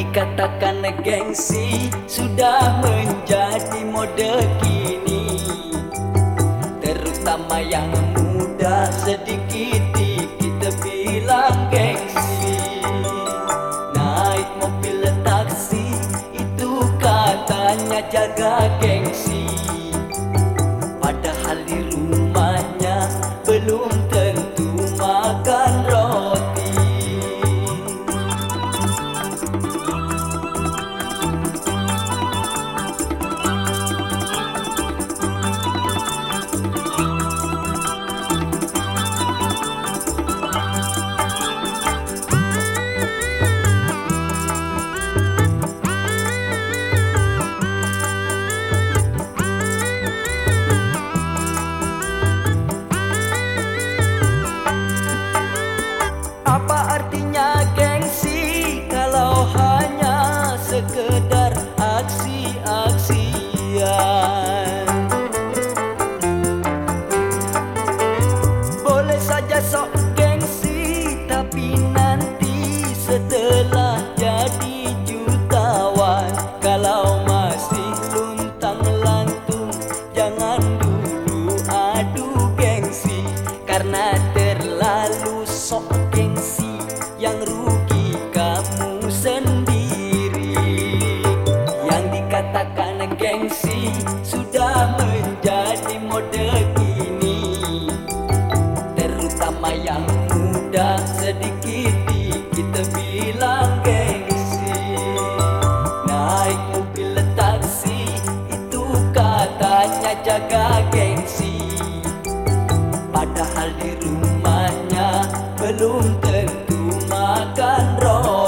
dikatakan gengsi sudah menjadi mode kini, terutama yang muda sedikit-dikit bilang gengsi. Naik mobil taksi itu katanya jaga gengsi, padahal di rumahnya belum tentu makan roti. Apa artinya gengsi kalau hanya sekedar aksi-aksian? Boleh saja sok gengsi, tapi nanti setelah jadi jutawan, kalau masih luntang-lantung jangan dulu adu gengsi, karena terlalu sok gengsi yang rugi kamu sendiri. Yang dikatakan gengsi sudah menjadi mode kini, terutama yang muda sedikit-dikit bilang gengsi. Naik mobil taksi itu katanya jaga gengsi, padahal di rumahnya belum tentu makan roti.